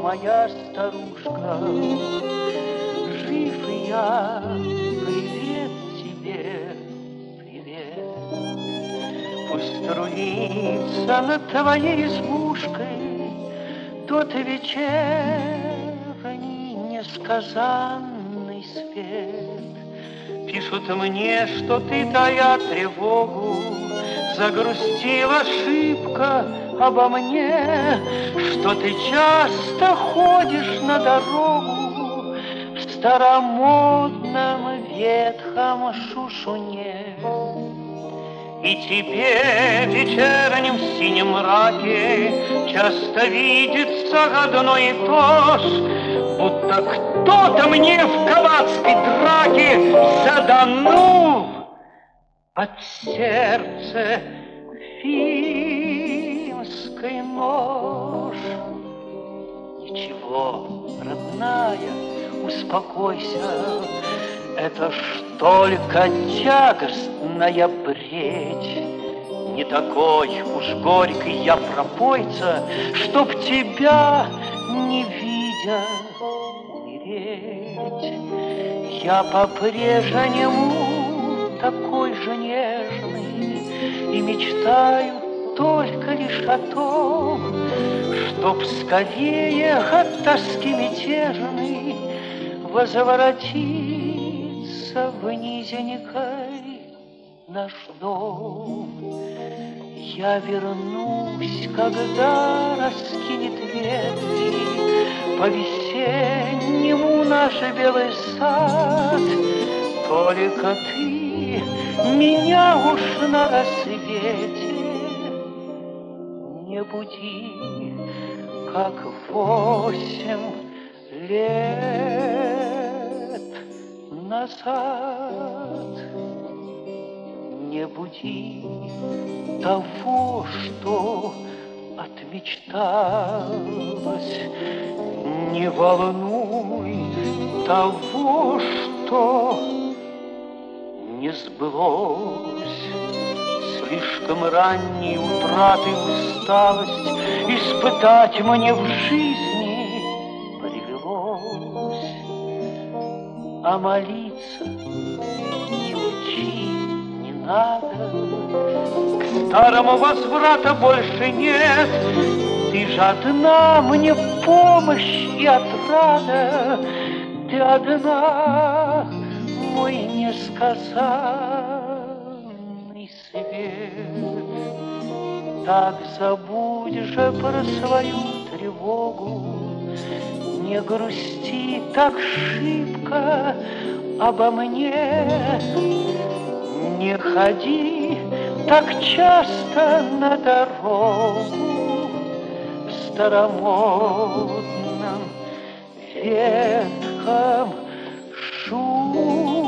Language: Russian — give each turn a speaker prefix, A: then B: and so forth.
A: моя старушка. Жив и я, привет тебе, привет. Пусть струится над твоей избушкой тот вечерний несказанный свет. Пишут мне, что ты, тая тревогу, загрустила шибко обо мне, что ты часто ходишь на дорогу в старомодном ветхом шушуне. И тебе в вечернем синем мраке часто видится одно и то ж, будто кто-то мне в калацкой драке заданул под сердце финский нож. Ничего, родная, успокойся, это ж только тягостная бредь. Не такой уж горький я пропойца, чтоб тебя, не видя, умереть. Я по-прежнему такой же нежный и мечтаю только лишь о том, чтоб скорее от тоски мятежной возвратиться в низенький наш дом. Я вернусь, когда раскинет ветви по-весеннему наш белый сад. Только ты меня уж на рассвете не буди, как 8 лет назад. Не буди того, что отмечталось, не волнуй того, что не сбылось. Слишком ранней утраты усталость испытать мне в жизни привелось. А молиться не учи, не надо, к старому возврата больше нет. Ты же одна мне помощь и отрада, ты одна мой несказанный свет. Так забудь же про свою тревогу, не грусти так шибко обо мне, не ходи так часто на дорогу в старомодном ветхом шуме.